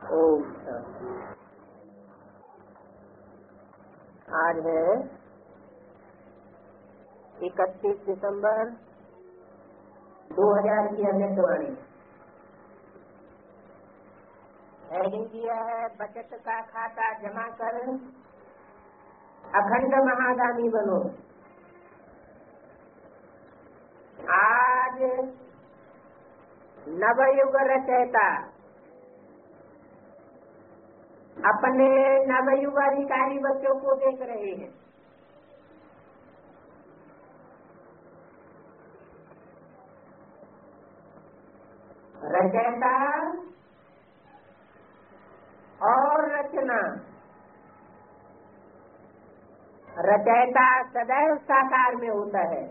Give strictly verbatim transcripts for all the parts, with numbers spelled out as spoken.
ओम। आज है इकतीस दिसंबर दो हजार की अमृतवाणी। हेडिंग किया है बचत का खाता जमा कर अखंड महादानी बनो। आज नवयुग रचयिता अपने नवयुग अधिकारी बच्चों को देख रहे हैं। रचयिता और रचना। रचयिता सदैव साकार में होता है,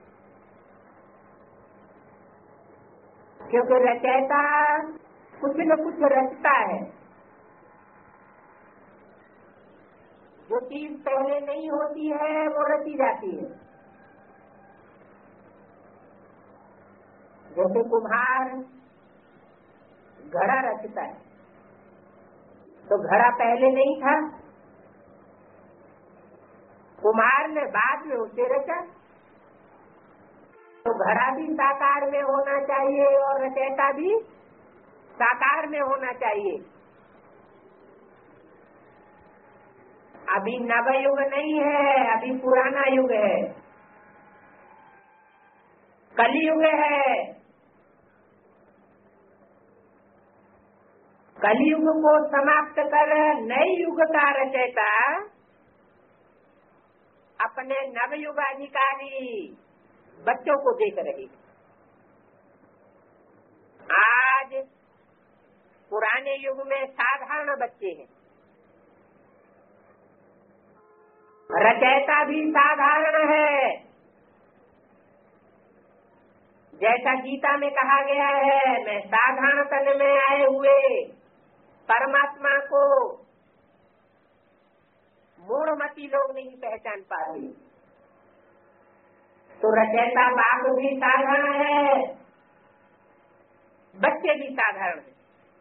क्योंकि रचयिता कुछ न कुछ रचता है। जो चीज पहले नहीं होती है वो रची जाती है। जैसे कुम्हार घड़ा रचता है, तो घड़ा पहले नहीं था, कुम्हार ने बाद में उसे रचा। तो घड़ा भी साकार में होना चाहिए और रचयिता भी साकार में होना चाहिए। अभी नवयुग नहीं है, अभी पुराना युग है, कलियुग है। कलियुग को समाप्त कर नए युग का रचयिता अपने नवयुग अधिकारी बच्चों को देख रही। आज पुराने युग में साधारण बच्चे हैं, रचयिता भी साधारण है। जैसा गीता में कहा गया है, मैं साधारण तन में आए हुए परमात्मा को मूढ़मती लोग नहीं पहचान पाते। तो रचयिता बाप भी साधारण है, बच्चे भी साधारण हैं।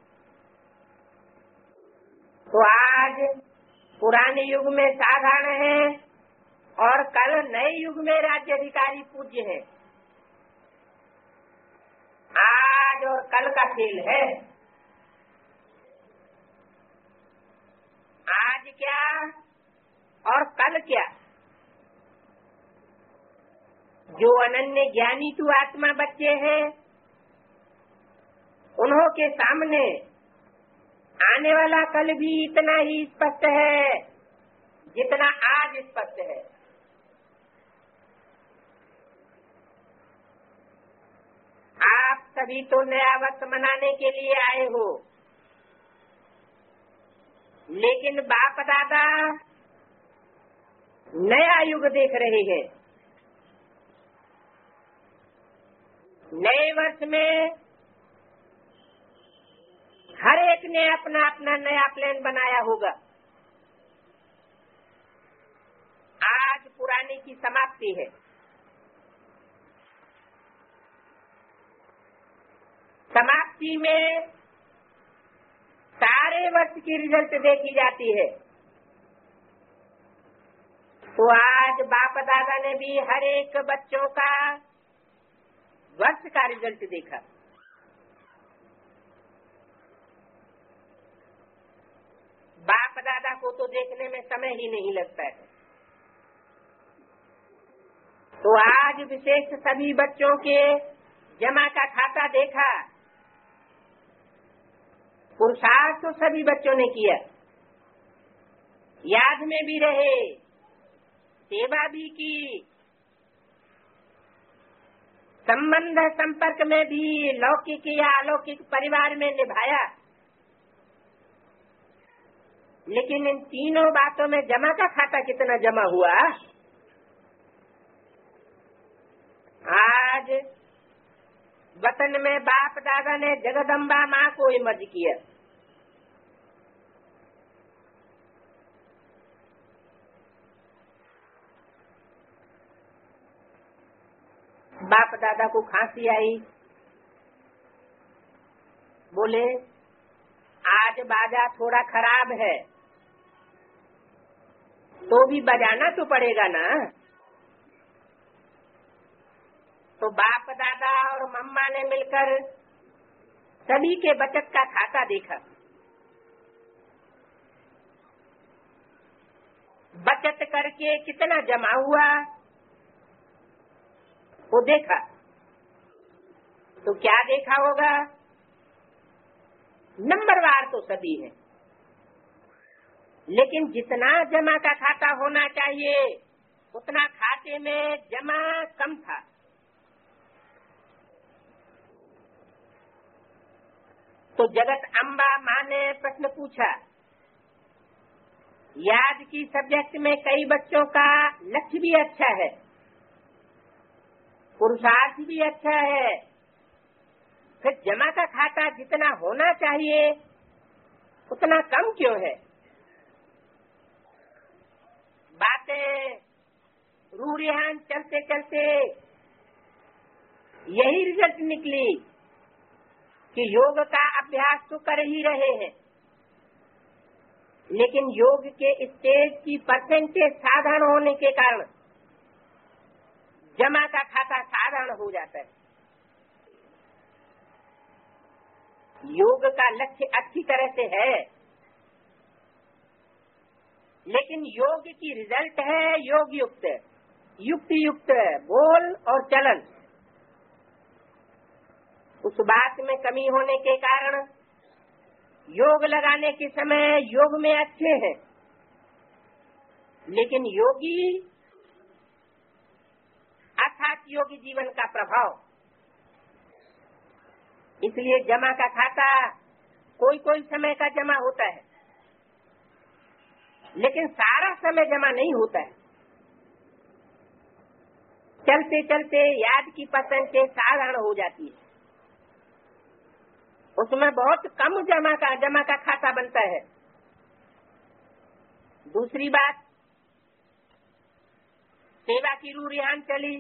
तो आज पुराने युग में साधारण है और कल नए युग में राज्य अधिकारी पूज्य है। आज और कल का खेल है। आज क्या और कल क्या। जो अनन्य ज्ञानी तू आत्मा बच्चे हैं, उन्हों के सामने आने वाला कल भी इतना ही स्पष्ट है जितना आज स्पष्ट है। आप सभी तो नया वर्ष मनाने के लिए आए हो, लेकिन बाप दादा नया युग देख रहे हैं। नए वर्ष में हर एक ने अपना अपना नया प्लान बनाया होगा। आज पुराने की समाप्ति है। समाप्ति में सारे वर्ष की रिजल्ट देखी जाती है। तो आज बाप दादा ने भी हर एक बच्चों का वर्ष का रिजल्ट देखा। बाप दादा को तो देखने में समय ही नहीं लगता है। तो आज विशेष सभी बच्चों के जमा का खाता देखा। पुरुषार्थ तो सभी बच्चों ने किया, याद में भी रहे, सेवा भी की, संबंध संपर्क में भी लौकिक या अलौकिक परिवार में निभाया। लेकिन इन तीनों बातों में जमा का खाता कितना जमा हुआ। आज वतन में बाप दादा ने जगदम्बा माँ को इमर्ज किया। बाप दादा को खांसी आई, बोले आज आज बाजा थोड़ा खराब है तो भी बजाना तो पड़ेगा ना। तो बाप दादा और मम्मा ने मिलकर सभी के बचत का खाता देखा। बचत करके कितना जमा हुआ वो देखा। तो क्या देखा होगा? नंबरवार तो सभी है, लेकिन जितना जमा का खाता होना चाहिए उतना खाते में जमा कम था। तो जगत अम्बा माँ ने प्रश्न पूछा, याद की सब्जेक्ट में कई बच्चों का लक्ष्य भी अच्छा है, पुरुषार्थ भी अच्छा है, फिर जमा का खाता जितना होना चाहिए उतना कम क्यों है? बातें रूढ़ियान चलते चलते यही रिजल्ट निकली कि योग का अभ्यास तो कर ही रहे हैं, लेकिन योग के स्टेज की परसेंटेज साधारण होने के कारण जमा का खाता साधारण हो जाता है। योग का लक्ष्य अच्छी तरह से है, लेकिन योग की रिजल्ट है योग युक्त, युक्त युक्त बोल और चलन। उस बात में कमी होने के कारण योग लगाने के समय योग में अच्छे हैं, लेकिन योगी अर्थात योगी जीवन का प्रभाव, इसलिए जमा का खाता कोई कोई समय का जमा होता है, लेकिन सारा समय जमा नहीं होता है। चलते चलते याद की परसेंटेज साधारण हो जाती है, उसमें बहुत कम जमा का जमा का खाता बनता है। दूसरी बात, सेवा की रूढ़ियान चली।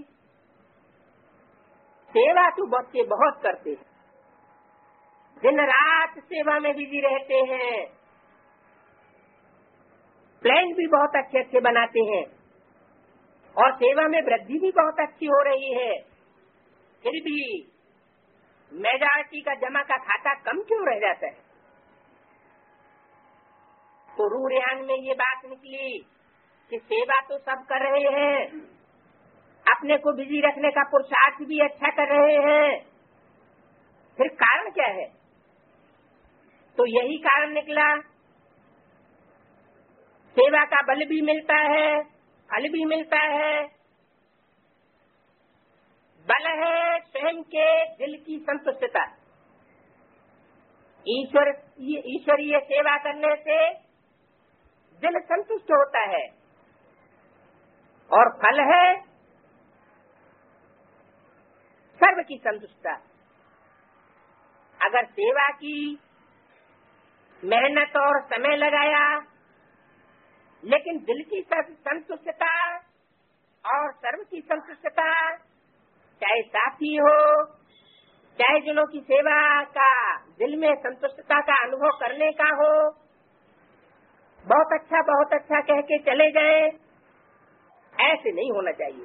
सेवा तो बच्चे बहुत करते हैं, दिन रात सेवा में बिजी रहते हैं, प्लान भी बहुत अच्छे अच्छे बनाते हैं और सेवा में वृद्धि भी बहुत अच्छी हो रही है, फिर भी मेजॉरिटी का जमा का खाता कम क्यों रह जाता है? तो रूढ़ियान में ये बात निकली कि सेवा तो सब कर रहे हैं, अपने को बिजी रखने का पुरुषार्थ भी अच्छा कर रहे हैं, फिर कारण क्या है? तो यही कारण निकला, सेवा का बल भी मिलता है, फल भी मिलता है। बल है स्वयं के दिल की संतुष्टता। ईश्वर ईश्वरीय सेवा करने से दिल संतुष्ट होता है, और फल है सर्व की संतुष्टता। अगर सेवा की मेहनत और समय लगाया, लेकिन दिल की संतुष्टता और सर्व की संतुष्टता, चाहे साथी हो चाहे जनों की सेवा का दिल में संतुष्टता का अनुभव करने का हो, बहुत अच्छा बहुत अच्छा कह के चले गए, ऐसे नहीं होना चाहिए।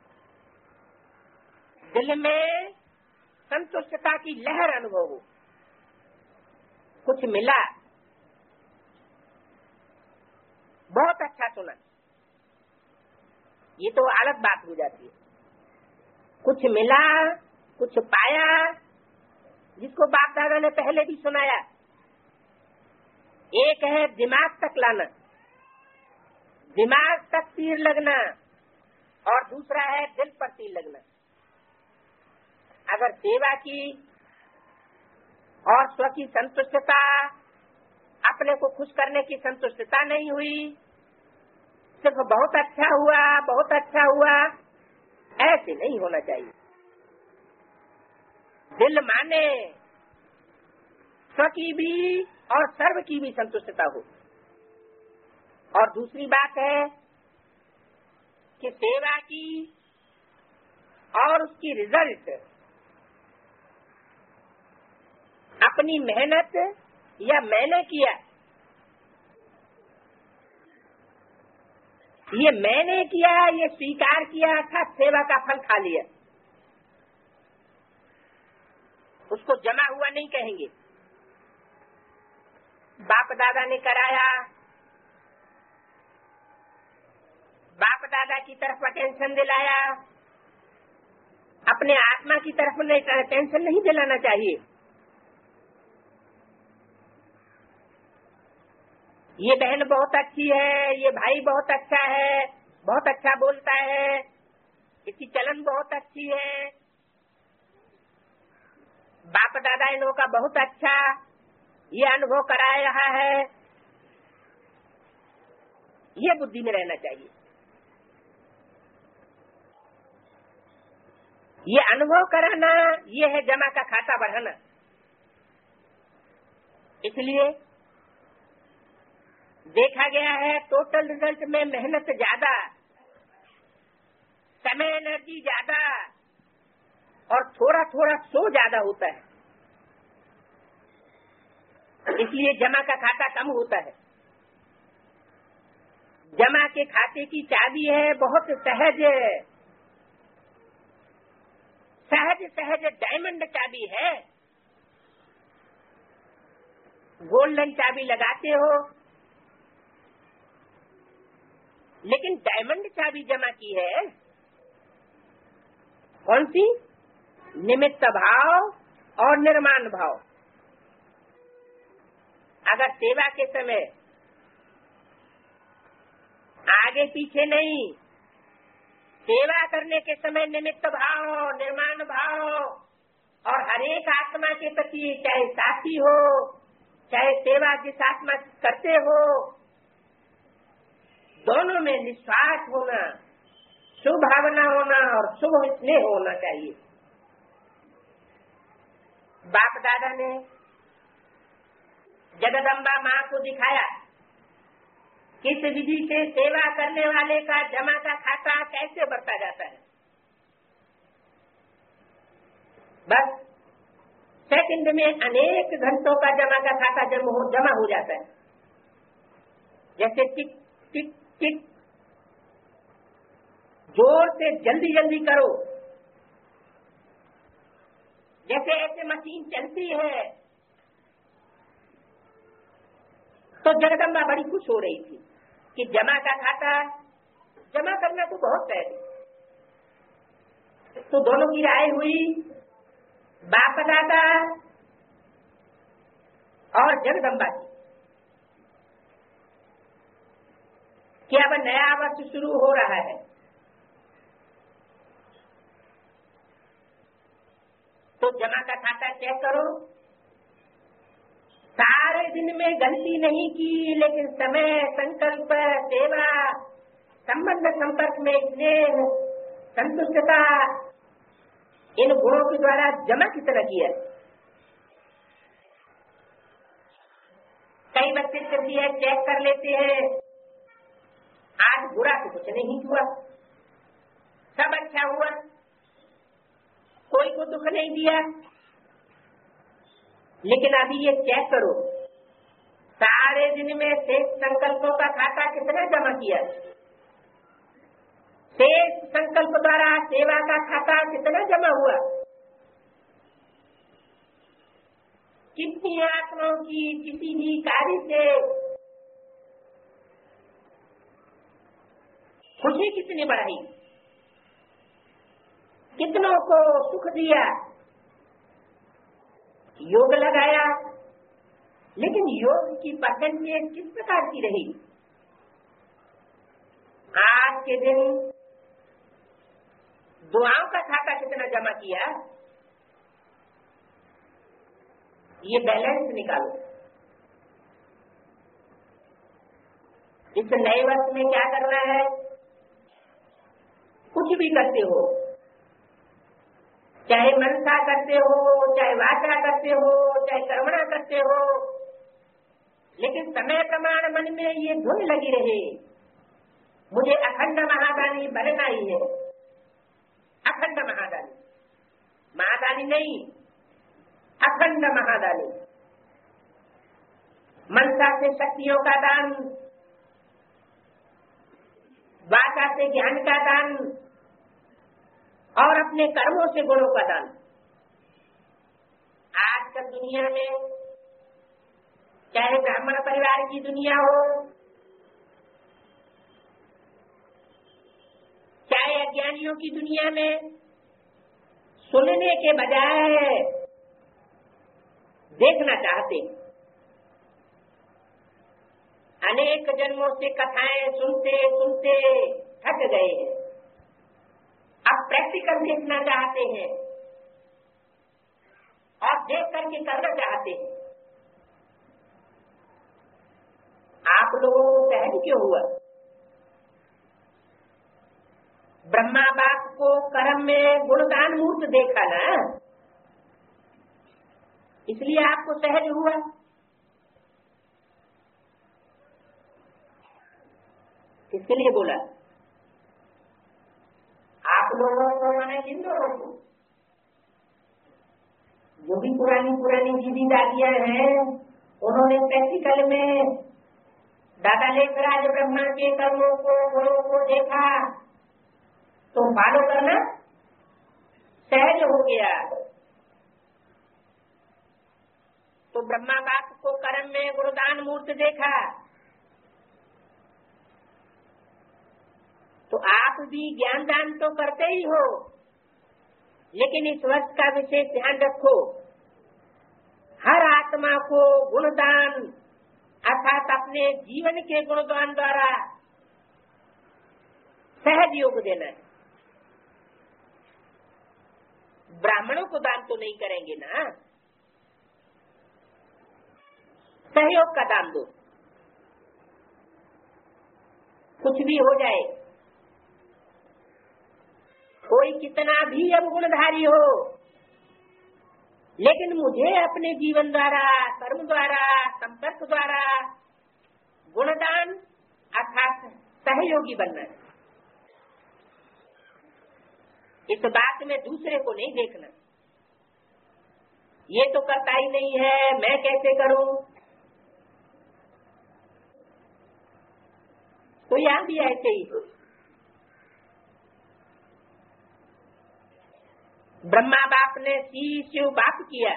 दिल में संतुष्टता की लहर अनुभव हो, कुछ मिला, बहुत अच्छा सुना, ये तो अलग बात हो जाती है। कुछ मिला, कुछ पाया, जिसको बाप दादा ने पहले भी सुनाया। एक है दिमाग तक लाना, दिमाग तक तीर लगना, और दूसरा है दिल पर तीर लगना। अगर सेवा की और स्व की संतुष्टता, अपने को खुश करने की संतुष्टता नहीं हुई, सिर्फ बहुत अच्छा हुआ बहुत अच्छा हुआ, ऐसे नहीं होना चाहिए। दिल माने स्व की भी और सर्व की भी संतुष्टता हो। और दूसरी बात है कि सेवा की और उसकी रिजल्ट अपनी मेहनत या मैंने किया, ये मैंने किया, ये स्वीकार किया अर्थात सेवा का फल खा लिया, उसको जमा हुआ नहीं कहेंगे। बाप दादा ने कराया, बाप दादा की तरफ अटेंशन दिलाया, अपने आत्मा की तरफ अटेंशन नहीं दिलाना चाहिए। ये बहन बहुत अच्छी है, ये भाई बहुत अच्छा है, बहुत अच्छा बोलता है, इसकी चलन बहुत अच्छी है, बाप दादा इन लोगों का बहुत अच्छा ये अनुभव करा रहा है, ये बुद्धि में रहना चाहिए। ये अनुभव कराना, ये है जमा का खाता बढ़ाना। इसलिए देखा गया है टोटल रिजल्ट में मेहनत ज्यादा, समय एनर्जी ज्यादा और थोड़ा थोड़ा शो ज्यादा होता है, इसलिए जमा का खाता कम होता है। जमा के खाते की चाबी है बहुत सहज सहज सहज डायमंड चाबी है। गोल्डन चाबी लगाते हो, लेकिन डायमंड चाबी जमा की है कौन सी? निमित्त भाव और निर्माण भाव। अगर सेवा के समय आगे पीछे नहीं, सेवा करने के समय निमित्त भाव, निर्माण भाव और हरेक आत्मा के प्रति, चाहे साथी हो चाहे सेवा जिस आत्मा करते हो, दोनों में निस्वार्थ होना, शुभ भावना होना और शुभ स्नेह होना चाहिए। बाप दादा ने जगदम्बा माँ को दिखाया किस विधि से सेवा करने वाले का जमा का खाता कैसे बढ़ता जाता है। बस सेकंड में अनेक घंटों का जमा का खाता जमा हो, जमा हो जाता है। जैसे टिक टिक टिक, जोर से जल्दी जल्दी करो, जैसे ऐसे मशीन चलती है। तो जगदम्बा बड़ी खुश हो रही थी कि जमा का खाता जमा करना तो बहुत है। तो दोनों की राय हुई, बाप दादा और जगदम्बा की, कि अब नया वर्ष शुरू हो रहा है, तो जमा का खाता चेक करो। सारे दिन में गलती नहीं की, लेकिन समय, संकल्प, सेवा, संबंध संपर्क में स्नेह, संतुष्टता, इन गुणों के द्वारा जमा कितना किया। कई बच्चे चलती है, चेक कर लेते हैं, आज बुरा तो कुछ नहीं हुआ, सब अच्छा हुआ, कोई को दुख नहीं दिया। लेकिन अभी ये चेक करो, सारे दिन में शेष संकल्पों का खाता कितना जमा किया, शेष संकल्प द्वारा सेवा का खाता कितना जमा हुआ, कितनी आत्माओं की किसी भी कार्य से खुशी कितनी बढ़ाई, कितनों को सुख दिया, योग लगाया। लेकिन योग की परसेंटेज किस प्रकार की रही? आज के दिन दुआओं का खाता कितना जमा किया, ये बैलेंस निकालो। इस नए वर्ष में क्या करना है? कुछ भी करते हो, चाहे मनसा करते हो, चाहे वाचा करते हो, चाहे कर्मणा करते हो, लेकिन समय प्रमाण मन में ये धुन लगी रहे, मुझे अखंड महादानी बनना ही है। अखंड महादानी, महादानी नहीं, अखंड महादानी। मनसा से शक्तियों का दान, वाचा से ज्ञान का दान और अपने कर्मों से गुणों का दान। आजकल दुनिया में चाहे ब्राह्मण परिवार की दुनिया हो, चाहे अज्ञानियों की दुनिया में, सुनने के बजाय देखना चाहते हैं। अनेक जन्मों से कथाएं सुनते सुनते थक गए हैं, अब प्रैक्टिकल देखना चाहते हैं और देख करके करना चाहते हैं। आप लोगों को सहज क्यों हुआ? ब्रह्मा बाप को कर्म में गुणदान मूर्त देखा ना, इसलिए आपको सहज हुआ। किसके लिए बोला? आप लोगों को मैंने जिन लोगों को, जो भी पुरानी पुरानी दीदी दादियां हैं, उन्होंने प्रैक्टिकल में दादा लेखराज ब्रह्मा के कर्मों को गुणों को देखा, तो फॉलो करना सहज हो गया। तो ब्रह्मा बाप को कर्म में गुणदान मूर्त देखा, तो आप भी ज्ञान दान तो करते ही हो, लेकिन इस वर्ष का विशेष ध्यान रखो, हर आत्मा को गुणदान अर्थात अपने जीवन के गुणदान द्वारा सहज योग देना है। ब्राह्मणों को दान तो नहीं करेंगे ना, सहयोग का दान दो। कुछ भी हो जाए, कोई कितना भी अब गुणधारी हो, लेकिन मुझे अपने जीवन द्वारा, कर्म द्वारा, संपर्क द्वारा गुणदान अर्थात सहयोगी बनना है। इस बात में दूसरे को नहीं देखना, ये तो करता ही नहीं है, मैं कैसे करूं। तो यहां भी ऐसे ही हो। ब्रह्मा बाप ने सी शिव बाप किया,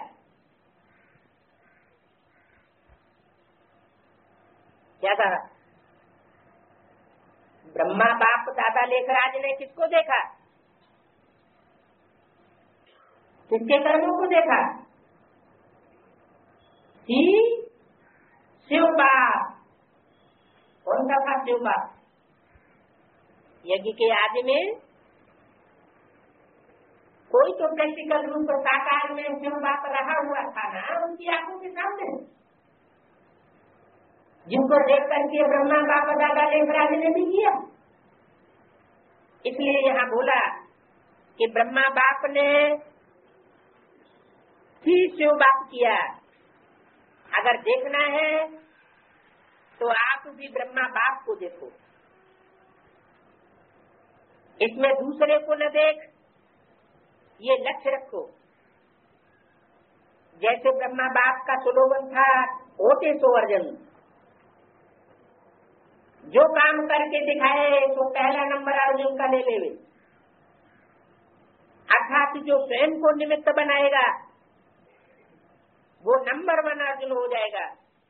क्या कहा? ब्रह्मा बाप दादा लेखराज ने किसको देखा? किसके कर्मों को देखा? सी शिव बाप। कौन सा था शिव बाप? यज्ञ के आदि में कोई तो प्रैक्टिकल रूप साकार में शिव बाप रहा हुआ था ना, उनकी आंखों के सामने, जिनको देख करके ब्रह्मा बाप दादा लेखराज ने भी किया। इसलिए यहाँ बोला कि ब्रह्मा बाप ने ही शिव बाप किया। अगर देखना है तो आप भी ब्रह्मा बाप को देखो, इसमें दूसरे को न देख, ये लक्ष्य रखो। जैसे ब्रह्मा बाप का स्लोगन था, होते सो अर्जन, जो काम करके दिखाए तो पहला नंबर अर्जुन का ले लेवे। अर्थात जो स्वयं को निमित्त बनाएगा वो नंबर वन अर्जुन हो जाएगा।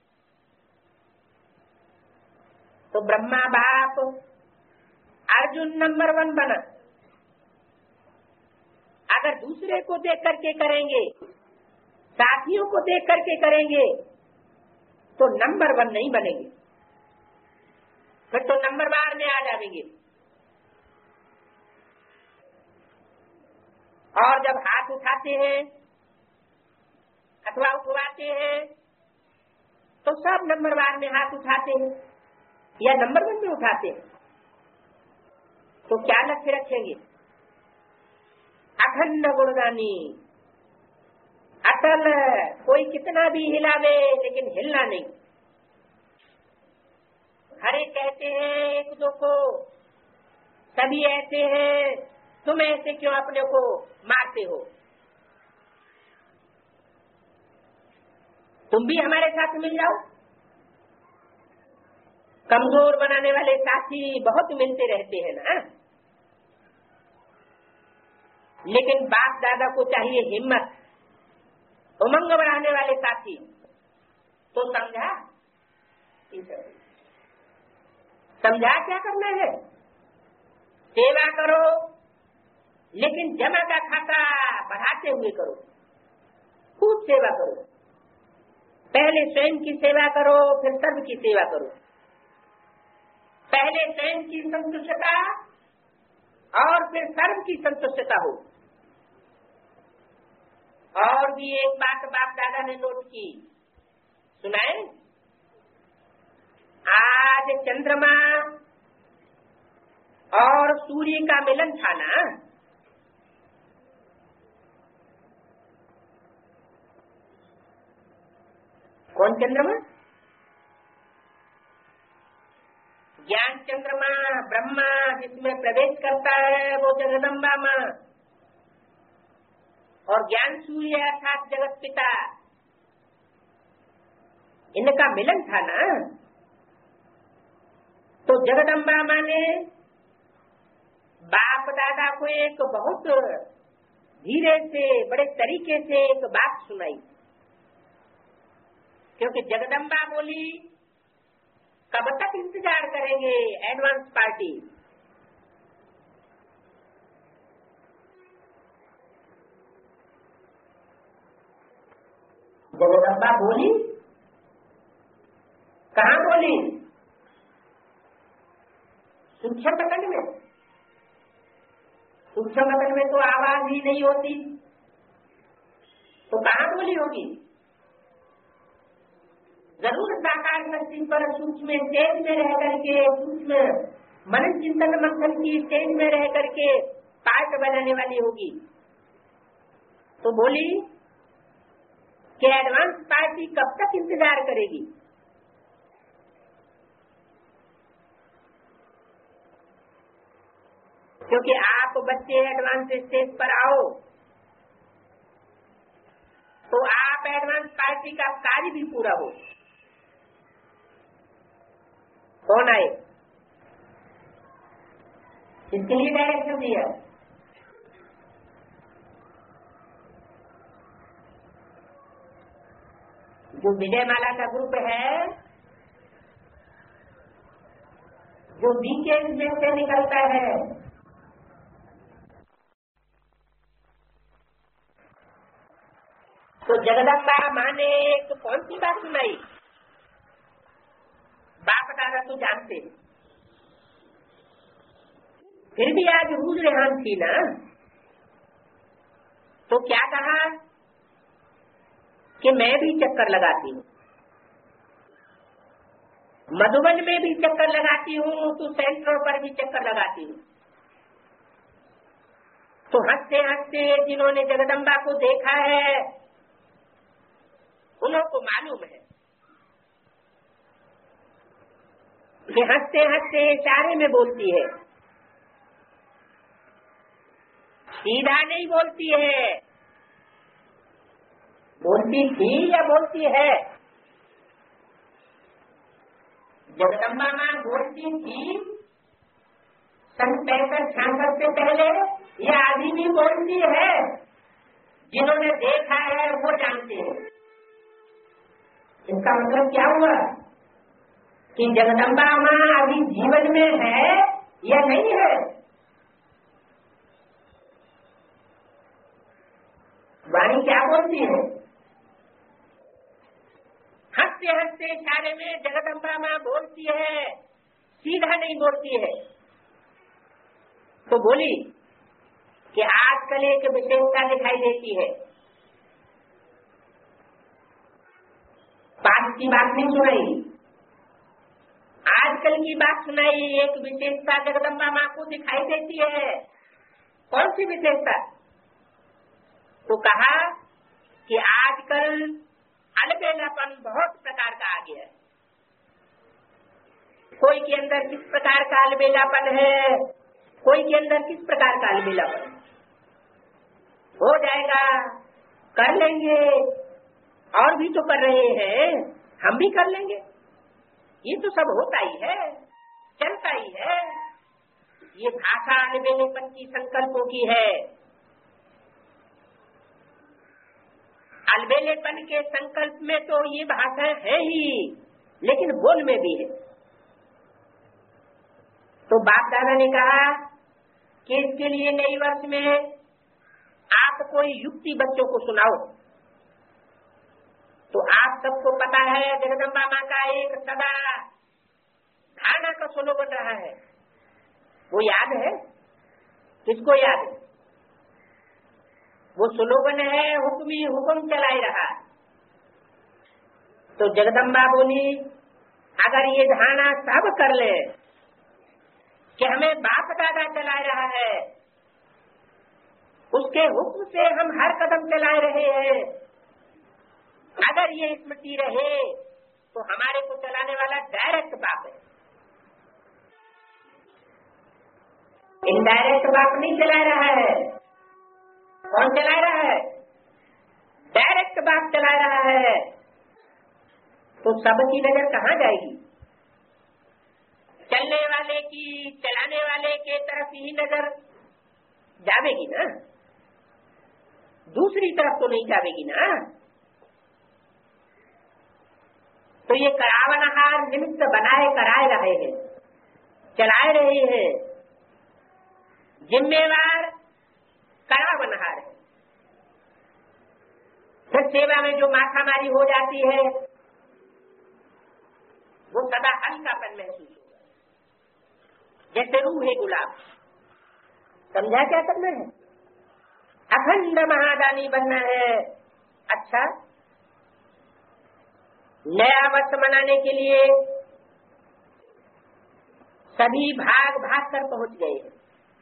तो ब्रह्मा बाप अर्जुन नंबर वन बना। अगर दूसरे को देख करके करेंगे, साथियों को देख करके करेंगे, तो नंबर वन नहीं बनेंगे, फिर तो नंबर बार में आ जाएंगे। और जब हाथ उठाते हैं अथवा उठवाते हैं तो सब नंबर बार में हाथ उठाते हैं या नंबर वन में उठाते हैं। तो क्या लक्ष्य रखेंगे? अखंड गुणगानी, अटल, कोई कितना भी हिलावे लेकिन हिलना नहीं। हरे कहते हैं एक दो को, सभी ऐसे हैं, तुम ऐसे क्यों अपने को मारते हो? तुम भी हमारे साथ मिल जाओ, कमजोर बनाने वाले साथी बहुत मिलते रहते हैं ना, लेकिन बाप दादा को चाहिए हिम्मत, उमंग बढ़ाने वाले साथी। तो समझा समझा क्या करना है? सेवा करो, लेकिन जमा का खाता बढ़ाते हुए करो, खूब सेवा करो। पहले स्वयं की सेवा करो, फिर सर्व की सेवा करो। पहले स्वयं की संतुष्टता और फिर सर्व की संतुष्टता हो। और भी एक बात बाप दादा ने नोट की, सुनाए। आज चंद्रमा और सूर्य का मिलन था ना, कौन चंद्रमा? ज्ञान चंद्रमा ब्रह्मा जिसमें प्रवेश करता है वो जगदम्बा माँ, और ज्ञान सूर्य अर्थात जगत पिता, इनका मिलन था ना। तो जगदम्बा माँ ने बाप दादा को एक बहुत धीरे से बड़े तरीके से एक बात सुनाई, क्योंकि जगदम्बा बोली कब तक इंतजार करेंगे एडवांस पार्टी। जगदम्बा बोली, कहाँ बोली? सूक्ष्म कथन में। सूक्ष्म कथन में तो आवाज ही नहीं होती, तो कहाँ बोली होगी? जरूर साकार शक्ति पर सूक्ष्म स्टेज में रह करके, सूक्ष्म मन चिंतन मंथन की स्टेज में रह करके पार्ट बनाने वाली होगी। तो बोली कि एडवांस पार्टी कब तक इंतजार करेगी? क्योंकि आप बच्चे एडवांस स्टेज पर आओ तो आप एडवांस पार्टी का कार्य भी पूरा हो। कौन आए? इसके लिए डायरेक्शन दिया। जो विजय माला का ग्रुप है, जो बीकेएस में से निकलता है, तो जगदम्बा माँ ने एक कौन सी बात सुनाई? बाप दादा तो जानते, फिर भी आज रूज रेहान थी ना, तो क्या कहा कि मैं भी चक्कर लगाती हूँ, मधुबन में भी चक्कर लगाती हूँ, तो सेंटरों पर भी चक्कर लगाती हूँ। तो हंसते हंसते जिन्होंने जगदम्बा को देखा है उन्हों को मालूम है कि हंसते हंसते इशारे में बोलती है, सीधा नहीं बोलती है। बोलती थी या बोलती है? जगदम्बा माँ बोलती थी सन पैंसठ छियासठ से पहले, या अभी भी बोलती है? जिन्होंने देखा है वो जानते हैं। इसका मतलब क्या हुआ कि जगदम्बा माँ अभी जीवन में है या नहीं है? वाणी क्या बोलती है? हंसते हंसते इशारे में जगदम्बा माँ बोलती है, सीधा नहीं बोलती है। तो बोली कि आजकल एक विशेषता दिखाई देती है। बात की बात नहीं सुनाई, आजकल की बात सुनाई। एक विशेषता जगदम्बा माँ को दिखाई देती है। कौन सी विशेषता? तो कहा कि आजकल अलबेलापन बहुत प्रकार का आ गया है। कोई के अंदर किस प्रकार का अलबेलापन है, कोई के अंदर किस प्रकार का अलबेलापन। हो जाएगा, कर लेंगे, और भी तो कर रहे हैं, हम भी कर लेंगे। ये तो सब होता ही है, चलता ही है। ये भाषा अलबेलेपन की संकल्पों की है। अलबेलेपन के संकल्प में तो ये भाषा है ही, लेकिन बोल में भी है। तो बाप दादा ने कहा कि इसके लिए नई वर्ष में आप कोई युक्ति बच्चों को सुनाओ। तो आप सबको पता है जगदम्बा माँ का एक सदा धारणा का स्लोगन रहा है, वो याद है? किसको याद है? वो स्लोगन है, हुक्मी हुक्म चलाए रहा। तो जगदम्बा बोली, अगर ये धारणा सब कर ले कि हमें बाप दादा चला रहा है, उसके हुक्म से हम हर कदम चलाए रहे हैं, अगर ये स्मृति रहे तो हमारे को चलाने वाला डायरेक्ट बाप है। इनडायरेक्ट बाप नहीं चला रहा है। कौन चला रहा है? डायरेक्ट बाप चला रहा है। तो सबकी नजर कहाँ जाएगी? चलने वाले की, चलाने वाले के तरफ ही नजर जावेगी ना, दूसरी तरफ तो नहीं जावेगी ना। तो ये करावनहार निमित्त बनाए कराए रहे हैं, चलाए रहे हैं। जिम्मेवार करावनहार है। फिर सेवा में जो माथामारी हो जाती है वो सदा हल्कापन महसूस होगा, जैसे रूह है गुलाब। समझा क्या करना है? अखंड महादानी बनना है। अच्छा, नया वर्ष मनाने के लिए सभी भाग भाग कर पहुंच गए हैं।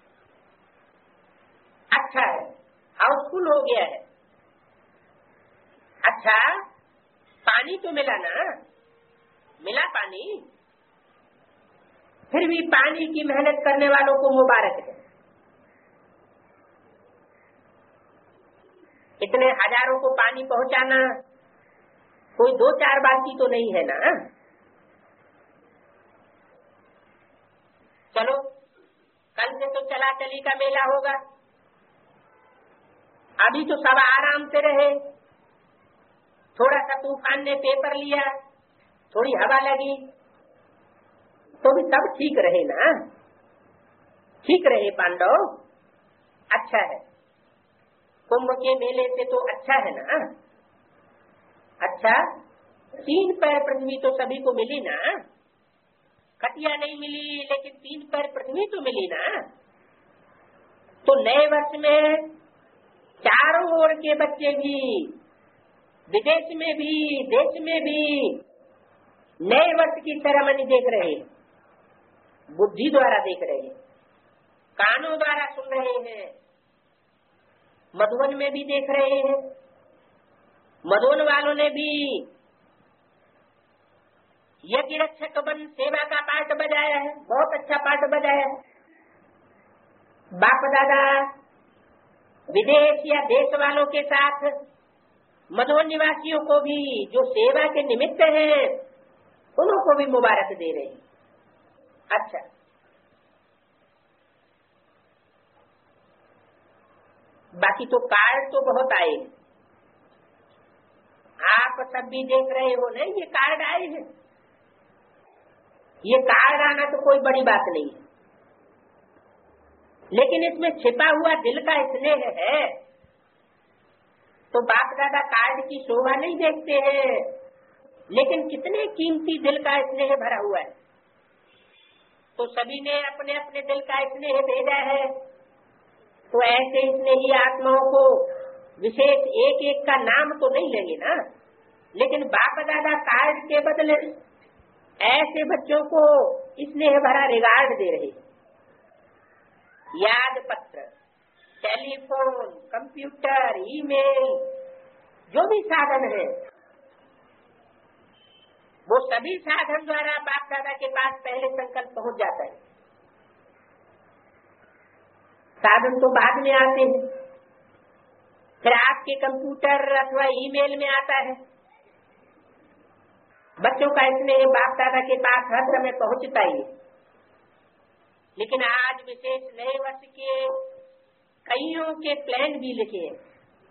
अच्छा है, हाउसफुल हो गया है। अच्छा, पानी तो मिला ना? मिला पानी? फिर भी पानी की मेहनत करने वालों को मुबारक है। इतने हजारों को पानी पहुंचाना कोई दो चार बात की तो नहीं है ना। चलो, कल से तो चला चली का मेला होगा। अभी तो सब आराम से रहे। थोड़ा सा तूफान ने पेपर लिया, थोड़ी हवा लगी, तो भी सब ठीक रहे ना। ठीक रहे पांडव, अच्छा है। कुंभ के मेले से तो अच्छा है ना। अच्छा, तीन पैर पृथ्वी तो सभी को मिली ना। खटिया नहीं मिली, लेकिन तीन पैर पृथ्वी तो मिली ना। तो नए वर्ष में चारों ओर के बच्चे भी, विदेश में भी, देश में भी नए वर्ष की सेरेमनी देख रहे हैं, बुद्धि द्वारा देख रहे हैं, कानों द्वारा सुन रहे हैं। मधुबन में भी देख रहे हैं। मधुबन वालों ने भी यज्ञ रक्षक बन सेवा का पाठ बजाया है, बहुत अच्छा पाठ बजाया है। बाप दादा विदेश या देश वालों के साथ मधुबन निवासियों को भी जो सेवा के निमित्त हैं, उनको भी मुबारक दे रहे हैं। अच्छा, बाकी तो कार्ड तो बहुत आए, आप सब भी देख रहे हो ना, ये कार्ड आए हैं। ये कार्ड आना तो कोई बड़ी बात नहीं है, लेकिन इसमें छिपा हुआ दिल का स्नेह है। तो बाप दादा कार्ड की शोभा नहीं देखते हैं, लेकिन कितने कीमती दिल का स्नेह भरा हुआ है। तो सभी ने अपने अपने दिल का स्नेह भेजा है। तो ऐसे स्नेही आत्माओं को विशेष एक एक का नाम तो नहीं लेंगे ना, लेकिन बाप दादा कार्ड के बदले ऐसे बच्चों को स्नेह भरा रिगार्ड दे रहे। याद पत्र, टेलीफोन, कंप्यूटर, ईमेल, जो भी साधन है, वो सभी साधन द्वारा बाप दादा के पास पहले संकल्प पहुंच जाता है। साधन तो बाद में आते हैं, फिर आपके कंप्यूटर अथवा ईमेल में आता है। बच्चों का स्नेह बाप दादा के पास हर समय पहुंचता ही है। लेकिन आज विशेष नए वर्ष के कईयों के प्लान भी लिखे हैं,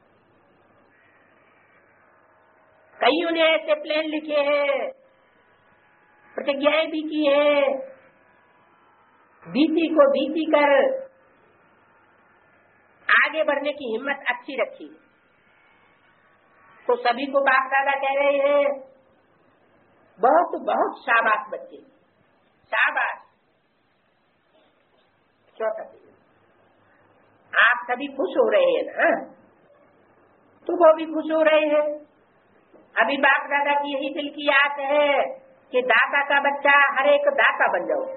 कईयों ने ऐसे प्लान लिखे हैं, प्रतिज्ञाएं भी की हैं, बीती को बीती कर आगे बढ़ने की हिम्मत अच्छी रखी। तो सभी को बाप दादा कह रहे हैं बहुत बहुत शाबाश बच्चे, शाबाश। चौथा, आप सभी खुश हो रहे हैं ना, तो वो भी खुश हो रहे हैं। अभी बाप दादा की यही दिल की आस है कि दाता का बच्चा हर एक दाता बन जाओ।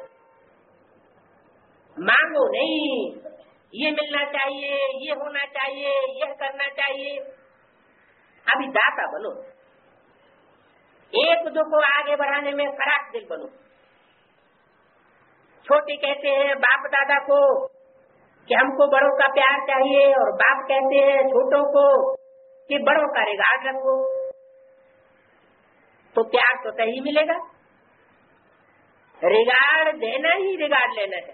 मांगो नहीं, ये मिलना चाहिए, ये होना चाहिए, यह करना चाहिए। अभी दाता बनो, एक दो को आगे बढ़ाने में खराब दिल बनो। छोटे कहते हैं बाप दादा को कि हमको बड़ों का प्यार चाहिए, और बाप कहते हैं छोटों को कि बड़ों का रिगार्ड रखो। तो प्यार तो सही मिलेगा, रिगार्ड देना ही रिगार्ड लेना है।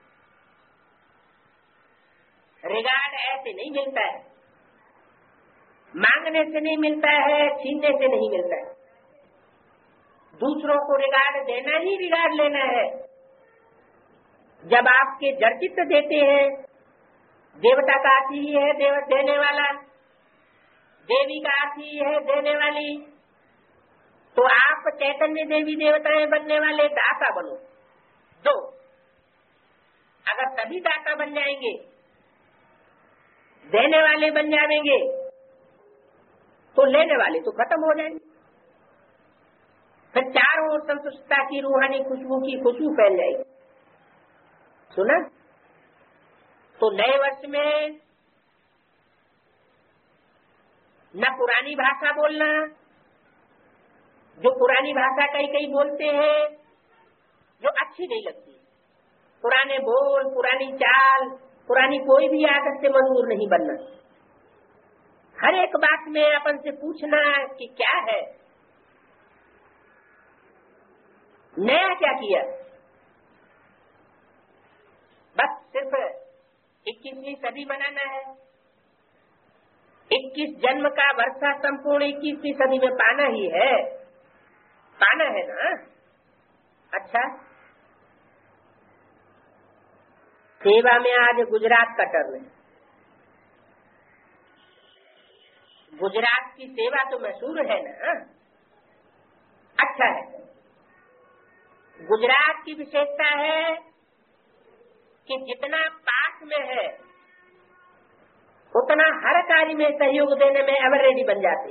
रिगार्ड ऐसे नहीं मिलता है, मांगने से नहीं मिलता है, छीनने से नहीं मिलता है। दूसरों को रिगार्ड देना ही रिगार्ड लेना है। जब आपके जर्चित देते हैं, देवता का अर्थ ही है देव देने वाला, देवी का अर्थ ही है देने वाली, तो आप चैतन्य देवी देवताएं बनने वाले दाता बनो। दो, अगर सभी दाता बन जाएंगे, देने वाले बन जाएंगे, तो लेने वाले तो खत्म हो जाएंगे। फिर चारों ओर संतुष्टता की रूहानी खुशबू की खुशबू फैल जाएगी। सुना? तो नए वर्ष में न पुरानी भाषा बोलना, जो पुरानी भाषा कई कई बोलते हैं जो अच्छी नहीं लगती, पुराने बोल, पुरानी चाल, पुरानी कोई भी आदत से मंजूर नहीं बनना। हर एक बात में अपन से पूछना कि क्या है, नया क्या किया। बस सिर्फ इक्कीसवीं सदी मनाना है, इक्कीस जन्म का वर्षा संपूर्ण इक्कीसवीं सदी में पाना ही है, पाना है ना। अच्छा, सेवा में आज गुजरात का टर्न है। गुजरात की सेवा तो मशहूर है ना, अच्छा है। गुजरात की विशेषता है कि जितना पास में है उतना हर कार्य में सहयोग देने में एवर रेडी बन जाते।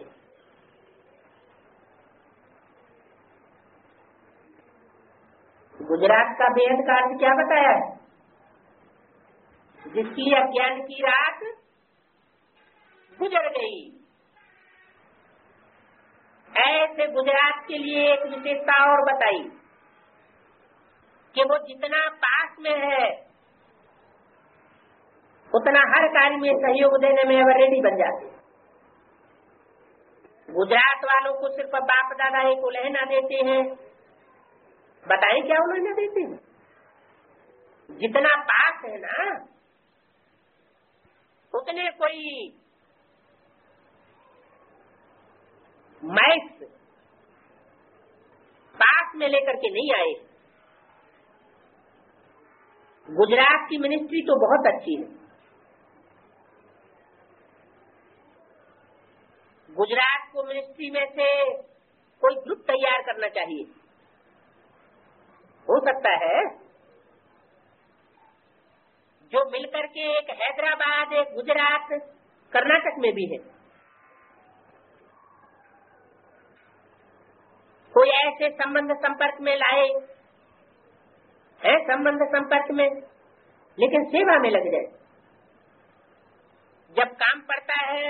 गुजरात का बेहद का अर्थ क्या बताया है? जिसकी अज्ञान की रात गुजर गई। ऐसे गुजरात के लिए एक विशेषता और बताई कि वो जितना पास में है उतना हर कार्य में सहयोग देने में एवर रेडी बन जाते। गुजरात वालों को सिर्फ बाप दादा एक उलहना देते हैं, बताएं क्या उलहना देते हैं? जितना पास है ना उतने कोई मैथ पास में लेकर के नहीं आए। गुजरात की मिनिस्ट्री तो बहुत अच्छी है। गुजरात को मिनिस्ट्री में से कोई ग्रुप तैयार करना चाहिए। हो सकता है जो मिलकर के एक हैदराबाद, एक गुजरात, कर्नाटक में भी है, कोई ऐसे संबंध संपर्क में लाए, है संबंध संपर्क में, लेकिन सेवा में लग जाए। जब काम पड़ता है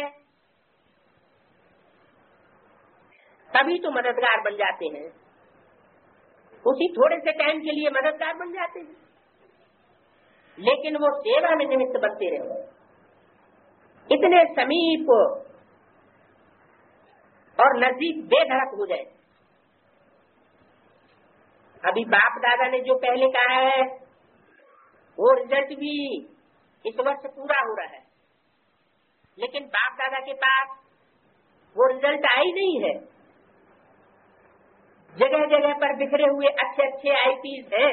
तभी तो मददगार बन जाते हैं, उसी थोड़े से टाइम के लिए मददगार बन जाते हैं, लेकिन वो सेवा में निमित्त बनते रहे। इतने समीप और नजदीक बेधड़क हो जाए, अभी बाप दादा ने जो पहले कहा है वो रिजल्ट भी इस वर्ष पूरा हो रहा है, लेकिन बाप दादा के पास वो रिजल्ट आई नहीं है। जगह जगह पर बिखरे हुए अच्छे अच्छे आईपीज हैं,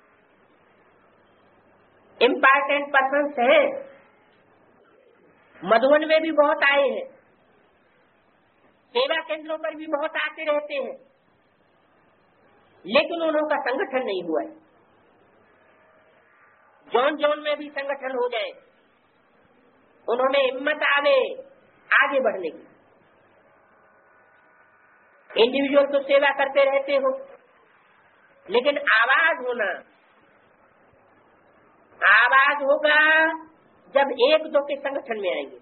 इम्पोर्टेंट पर्सन्स हैं, मधुबन में भी बहुत आए हैं, सेवा केंद्रों पर भी बहुत आते रहते हैं, लेकिन उन्हों का संगठन नहीं हुआ है। जौन जौन में भी संगठन हो जाए, उन्होंने हिम्मत आवे आगे बढ़ने की। इंडिविजुअल तो सेवा करते रहते हो, लेकिन आवाज होना, आवाज होगा जब एक दो के संगठन में आएंगे।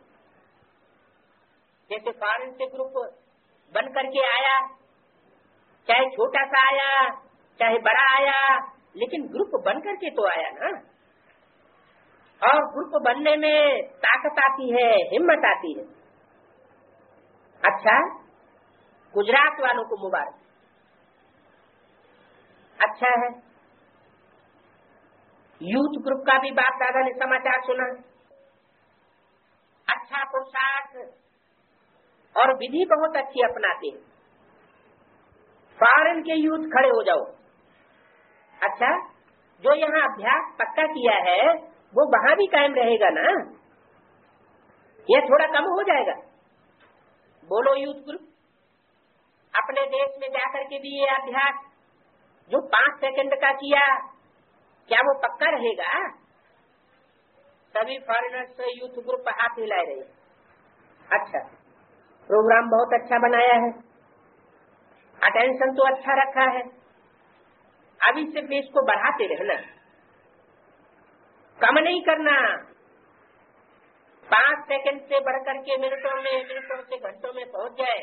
जैसे फॉरेन से ग्रुप बन करके आया, चाहे छोटा सा आया चाहे बड़ा आया, लेकिन ग्रुप बन करके तो आया ना। और ग्रुप बनने में ताकत आती है, हिम्मत आती है। अच्छा, गुजरात वालों को मुबारक, अच्छा है। यूथ ग्रुप का भी बाप दादा ने समाचार सुना, अच्छा पोशाक और विधि बहुत अच्छी अपनाते हैं। फॉरेन के यूथ खड़े हो जाओ। अच्छा, जो यहाँ अभ्यास पक्का किया है वो वहां भी कायम रहेगा ना, ये थोड़ा कम हो जाएगा। बोलो यूथ ग्रुप, अपने देश में जाकर के भी ये अभ्यास जो पांच सेकंड का किया, क्या वो पक्का रहेगा? सभी फॉरेनर्स यूथ ग्रुप हाथ हिलाए रहे। अच्छा, प्रोग्राम बहुत अच्छा बनाया है, अटेंशन तो अच्छा रखा है। अभी सिर्फ इसको बढ़ाते रहना, कम नहीं करना। पांच सेकंड से बढ़कर के मिनटों में, मिनटों से घंटों में पहुंच जाए।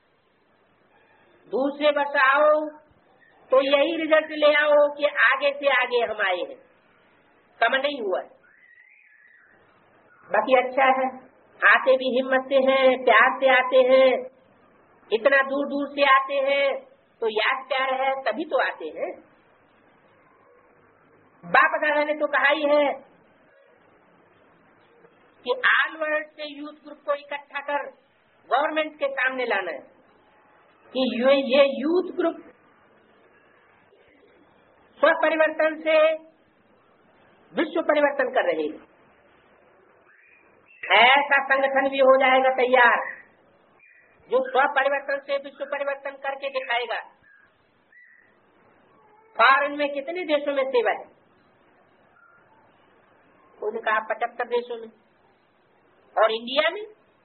दूसरे वर्ष आओ तो यही रिजल्ट ले आओ कि आगे से आगे हम आए हैं, कम नहीं हुआ। बाकी अच्छा है, आते भी हिम्मत से हैं, प्यार से आते हैं। इतना दूर दूर से आते हैं तो याद प्यार है तभी तो आते हैं। बाप दादा ने तो कहा ही है कि ऑल वर्ल्ड से यूथ ग्रुप को इकट्ठा कर गवर्नमेंट के सामने लाना है कि ये यूथ ग्रुप स्व परिवर्तन से विश्व परिवर्तन कर रहे हैं। ऐसा संगठन भी हो जाएगा तैयार जो स्व परिवर्तन से विश्व परिवर्तन करके दिखाएगा। फॉरेन में कितने देशों में सेवा है? उन्होंने कहा पचहत्तर देशों में। और इंडिया में,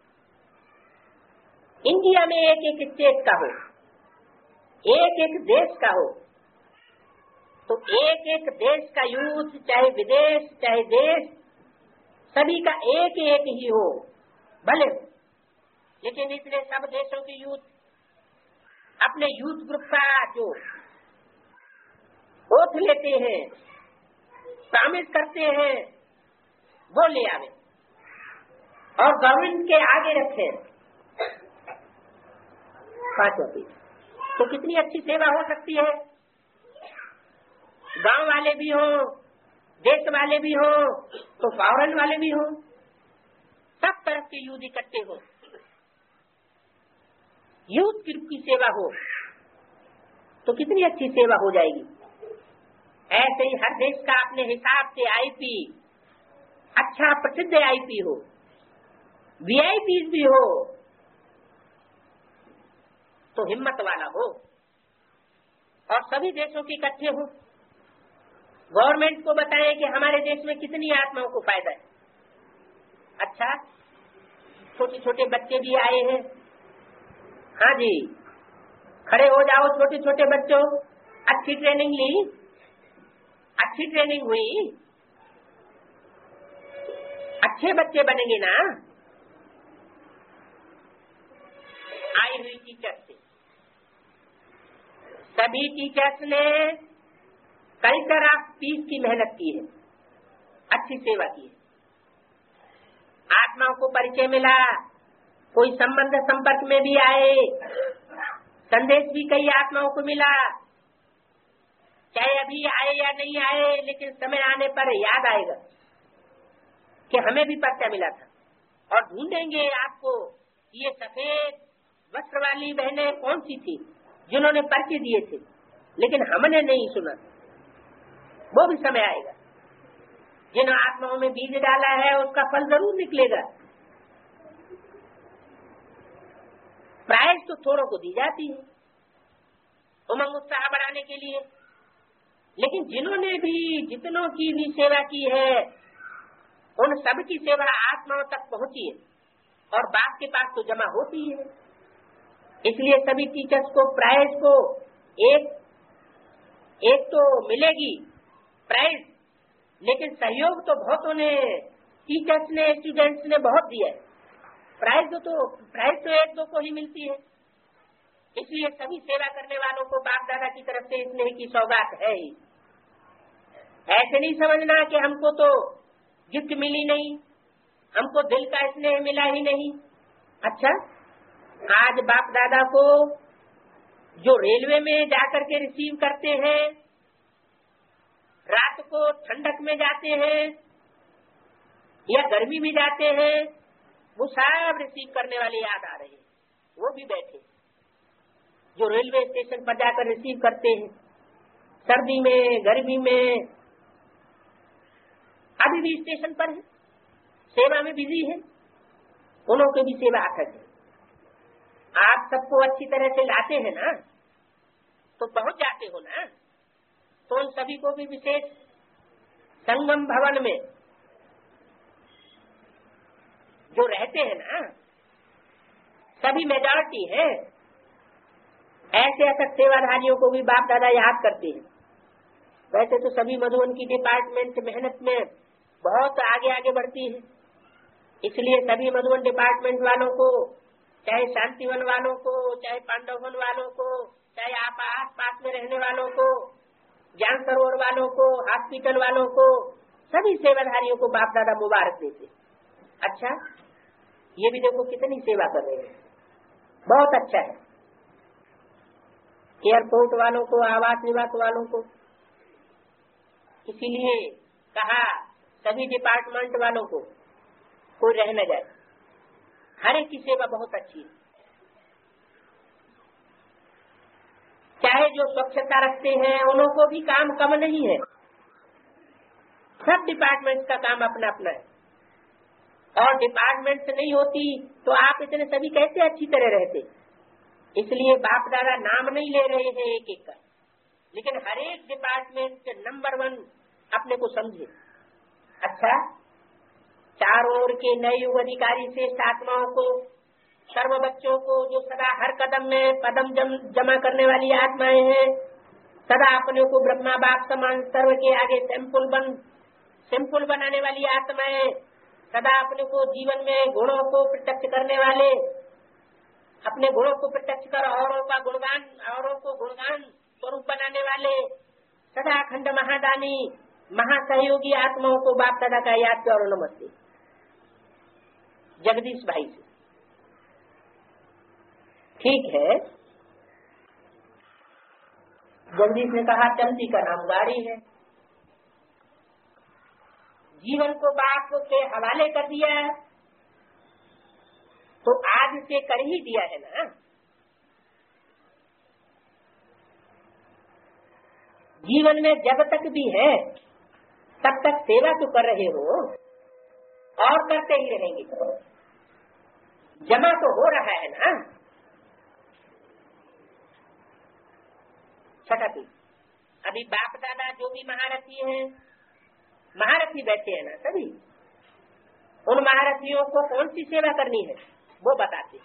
इंडिया में एक एक स्टेट का हो, एक एक देश का हो, तो एक एक देश का यूथ, चाहे विदेश चाहे देश, सभी का एक एक ही हो भले। लेकिन इसलिए सब देशों के यूथ अपने यूथ ग्रुप का जो ओथ लेते हैं, प्रॉमिस करते हैं, वो ले आवे और गवर्नमेंट के आगे रखे पांचों की। तो कितनी अच्छी सेवा हो सकती है। गांव वाले भी हो, देश वाले भी हो, तो फॉरेन वाले भी हो, सब तरफ के यूथ इकट्ठे हो, यूथ ग्रुप की सेवा हो तो कितनी अच्छी सेवा हो जाएगी। ऐसे ही हर देश का अपने हिसाब से आईपी, अच्छा प्रसिद्ध आईपी हो, वीआईपी भी हो, तो हिम्मत वाला हो और सभी देशों के इकट्ठे हो। गवर्नमेंट को बताएं कि हमारे देश में कितनी आत्माओं को फायदा है। अच्छा, छोटे छोटे बच्चे भी आए हैं। हाँ जी, खड़े हो जाओ छोटे छोटे बच्चों। अच्छी ट्रेनिंग ली, अच्छी ट्रेनिंग हुई, अच्छे बच्चे बनेंगे ना। आई हुई टीचर्स से, सभी टीचर्स ने कल्चर ऑफ पीस की मेहनत की है, अच्छी सेवा की है। आत्माओं को परिचय मिला, कोई संबंध संपर्क में भी आए, संदेश भी कई आत्माओं को मिला। चाहे अभी आए या नहीं आए, लेकिन समय आने पर याद आएगा कि हमें भी पर्चा मिला था, और ढूंढेंगे आपको ये सफेद वस्त्र वाली बहनें कौन सी थी जिन्होंने पर्चे दिए थे, लेकिन हमने नहीं सुना। वो भी समय आएगा। जिन आत्माओं में बीज डाला है उसका फल जरूर निकलेगा। प्राइज तो थोड़ों को दी जाती है उमंग उत्साह बढ़ाने के लिए, लेकिन जिन्होंने भी जितनों की भी सेवा की है उन सब की सेवा आत्माओं तक पहुंची है, और बाप के पास तो जमा होती है। इसलिए सभी टीचर्स को प्राइज को एक एक तो मिलेगी प्राइज, लेकिन सहयोग तो बहुतों ने, टीचर्स ने, स्टूडेंट्स ने बहुत दिया है। प्राइज तो, तो प्राइज तो एक दो को ही मिलती है। इसलिए सभी सेवा करने वालों को बाप दादा की तरफ से स्नेह की सौगात है ही। ऐसे नहीं समझना कि हमको तो गिफ्ट मिली नहीं, हमको दिल का स्नेह मिला ही नहीं। अच्छा, आज बाप दादा को जो रेलवे में जाकर के रिसीव करते हैं, रात को ठंडक में जाते हैं या गर्मी में जाते हैं, वो सब रिसीव करने वाले याद आ रहे हैं। वो भी बैठे जो रेलवे स्टेशन पर जाकर रिसीव करते हैं, सर्दी में, गर्मी में, अभी भी स्टेशन पर है, सेवा में बिजी है, उन्हों की भी सेवा अथक है। आप सबको अच्छी तरह से लाते हैं ना, तो पहुंच जाते हो ना, तो उन सभी को भी विशेष संगम भवन में जो रहते हैं ना, सभी मेजॉरिटी है, ऐसे अथक सेवाधारियों को भी बाप दादा याद करते हैं। वैसे तो सभी मधुबन की डिपार्टमेंट मेहनत में बहुत आगे आगे बढ़ती है, इसलिए सभी मधुबन डिपार्टमेंट वालों को, चाहे शांतिवन वालों को, चाहे पांडवन वालों को, चाहे आप आस पास में रहने वालों को, ज्ञान सरोवर वालों को, हॉस्पिटल वालों को, सभी सेवाधारियों को बाप दादा मुबारक देते। अच्छा, ये भी देखो कितनी सेवा कर रहे हैं, बहुत अच्छा है। एयरपोर्ट वालों को, आवास निवास वालों को, इसीलिए कहा सभी डिपार्टमेंट वालों को कोई रह न जाए, हर एक की सेवा बहुत अच्छी है। चाहे जो स्वच्छता रखते हैं उन्हों को भी काम कम नहीं है, सब डिपार्टमेंट का काम अपना अपना है, और डिपार्टमेंट नहीं होती तो आप इतने सभी कैसे अच्छी तरह रहते। इसलिए बाप दादा नाम नहीं ले रहे हैं एक एक का, लेकिन हर एक डिपार्टमेंट नंबर वन अपने को समझे। अच्छा, चारों ओर के नए युग अधिकारी श्रेष्ठ आत्माओं को, सर्व बच्चों को जो सदा हर कदम में पदम जम, जमा करने वाली आत्माएं हैं, सदा अपने को ब्रह्मा बाप समान सर्व के आगे सैंपल बन सैंपल बनाने वाली आत्माएं, सदा अपने को जीवन में गुणों को प्रत्यक्ष करने वाले, अपने गुणों को प्रत्यक्ष कर औरों का गुणगान, औरों को गुणगान स्वरूप बनाने वाले, सदा अखंड महादानी महासहयोगी आत्माओं को बाप दादा का याद और नमस्ते। जगदीश भाई से ठीक है। जगदीश ने कहा चलती का नाम गाड़ी है, जीवन को बाप के हवाले कर दिया है, तो आज से कर ही दिया है ना। जीवन में जब तक भी है तब तक सेवा तो कर रहे हो और करते ही रहेंगे, जमा तो हो रहा है ना। छठा पी, अभी बाप दादा जो भी महारथी हैं, महारथी बैठे हैं ना सभी, उन महारथियों को कौन सी सेवा करनी है वो बताते।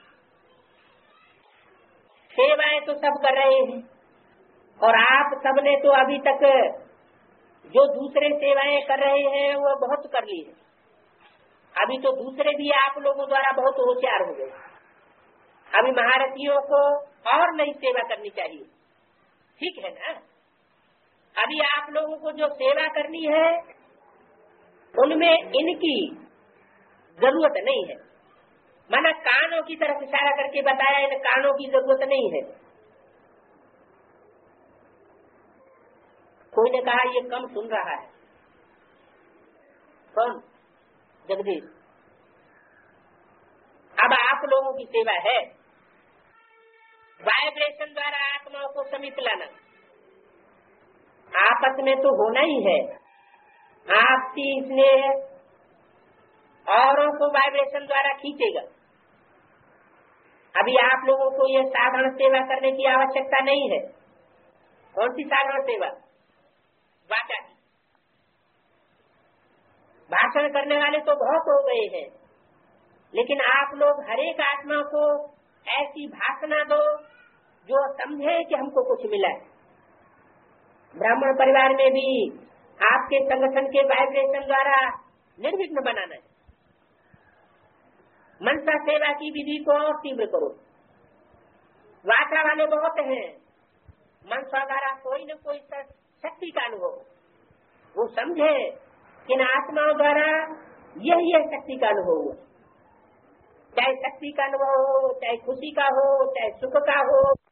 सेवाएं तो सब कर रहे हैं, और आप सबने तो अभी तक जो दूसरे सेवाएं कर रहे हैं वो बहुत कर ली है। अभी तो दूसरे भी आप लोगों द्वारा बहुत होशियार हो गए। अभी महारथियों को और नई सेवा करनी चाहिए, ठीक है ना। अभी आप लोगों को जो सेवा करनी है उनमें इनकी जरूरत नहीं है। माना कानों की तरफ इशारा करके बताया, इन कानों की जरूरत नहीं है। कोई ने कहा ये कम सुन रहा है। कौन? जगदीश। अब आप लोगों की सेवा है वाइब्रेशन द्वारा आत्माओं को समीप लाना। आपस में तो होना ही है। आपकी इसलिए औरों को वाइब्रेशन द्वारा खींचेगा। अभी आप लोगों को ये साधारण सेवा करने की आवश्यकता नहीं है। कौन सी साधारण सेवा? वाचा की। भाषण करने वाले तो बहुत हो गए हैं, लेकिन आप लोग हरेक आत्मा को ऐसी भाषणा दो जो समझे कि हमको कुछ मिला है। ब्राह्मण परिवार में भी आपके संगठन के वाइब्रेशन द्वारा निर्विघ्न बनाना है। मनसा सेवा की विधि को और तीव्र करो। वाचा वाले बहुत हैं, मनसा द्वारा कोई न कोई शक्ति का अनुभव, वो समझे कि इन आत्माओं द्वारा यह यह शक्ति का अनुभव हुआ। चाहे शक्ति का अनुभव हो, चाहे खुशी का हो, चाहे सुख का हो,